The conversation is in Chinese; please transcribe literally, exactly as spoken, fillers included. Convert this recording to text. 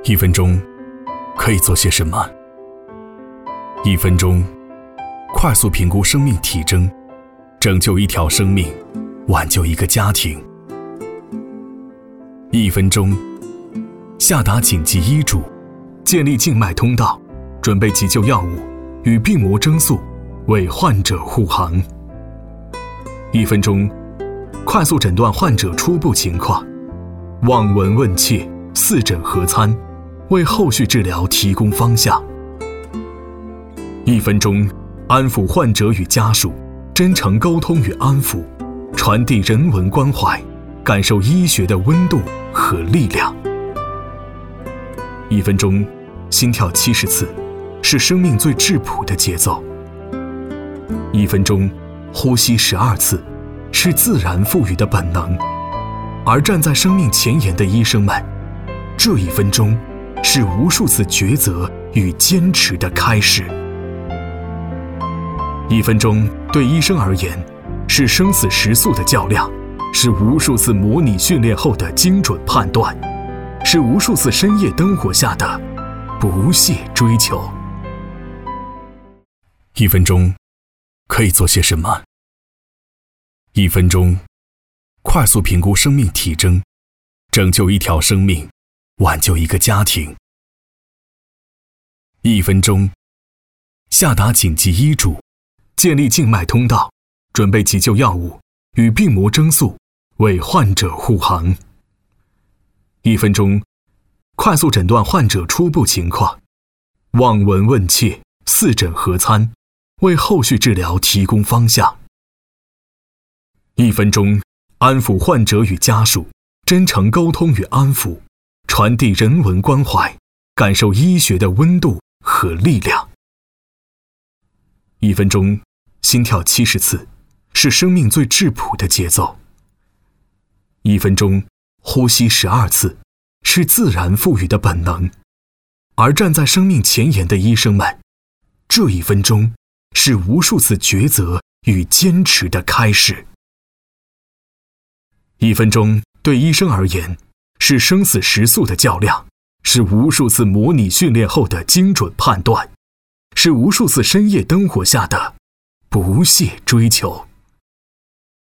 一分钟可以做些什么？一分钟，快速评估生命体征，拯救一条生命，挽救一个家庭。一分钟，下达紧急医嘱，建立静脉通道，准备急救药物与病魔增速，为患者护航。一分钟，快速诊断患者初步情况，望闻问切，四诊合参，为后续治疗提供方向。一分钟，安抚患者与家属，真诚沟通与安抚，传递人文关怀，感受医学的温度和力量。一分钟，心跳七十次，是生命最质朴的节奏。一分钟，呼吸十二次，是自然赋予的本能。而站在生命前沿的医生们，这一分钟是无数次抉择与坚持的开始。一分钟对医生而言，是生死时速的较量，是无数次模拟训练后的精准判断，是无数次深夜灯火下的不懈追求。一分钟可以做些什么？一分钟，快速评估生命体征，拯救一条生命，挽救一个家庭。一分钟，下达紧急医嘱，建立静脉通道，准备急救药物与病魔增速，为患者护航。一分钟，快速诊断患者初步情况，望闻问切，四诊合参，为后续治疗提供方向。一分钟，安抚患者与家属，真诚沟通与安抚，传递人文关怀，感受医学的温度和力量。一分钟，心跳七十次，是生命最质朴的节奏。一分钟，呼吸十二次，是自然赋予的本能。而站在生命前沿的医生们，这一分钟是无数次抉择与坚持的开始。一分钟对医生而言，是生死时速的较量，是无数次模拟训练后的精准判断，是无数次深夜灯火下的不懈追求。